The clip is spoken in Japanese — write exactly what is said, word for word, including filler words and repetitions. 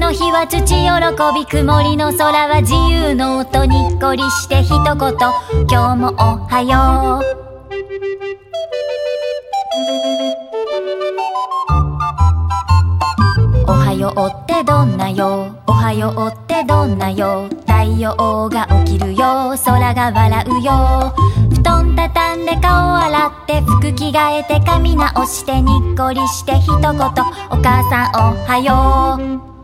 の日は土喜び、曇りの空は自由の音、にっこりして一言、今日もおはよう。おはようってどんなよ、おはようってどんなよ、太陽が起きるよ、空が笑うよ。布団畳んで顔洗って服着替えて髪直してにっこりして一言、お母さんおはよう。